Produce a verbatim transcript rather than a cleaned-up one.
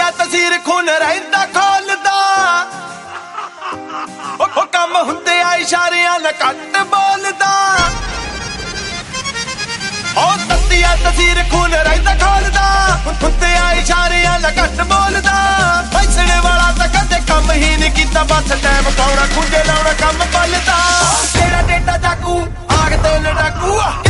ਤੱਤੀਆ ਤਸੀਰ ਖੂਨ ਰਹਿੰਦਾ ਖੋਲਦਾ ਉਹ ਕੰਮ ਹੁੰਦੇ ਆ ਇਸ਼ਾਰਿਆਂ ਨਾਲ ਘੱਟ ਬੋਲਦਾ ਉਹ ਤੱਤੀਆ ਤਸੀਰ ਖੂਨ ਰਹਿੰਦਾ ਖੋਲਦਾ ਹੁੰਦੇ ਆ ਇਸ਼ਾਰਿਆਂ ਨਾਲ ਘੱਟ ਬੋਲਦਾ ਫੈਸਲੇ ਵਾਲਾ ਤਾਂ ਕਦੇ ਕੰਮ ਹੀ ਨਹੀਂ ਕੀਤਾ ਬਸ ਟਾਈਮ ਪਾਉਣਾ ਖੁੰਝੇ ਲਾਉਣਾ ਕੰਮ ਪਲਦਾ ਤੇਰਾ ਡੇਟਾ ਜਾਕੂ ਆਗ ਤੇ ਲੜਾਕੂ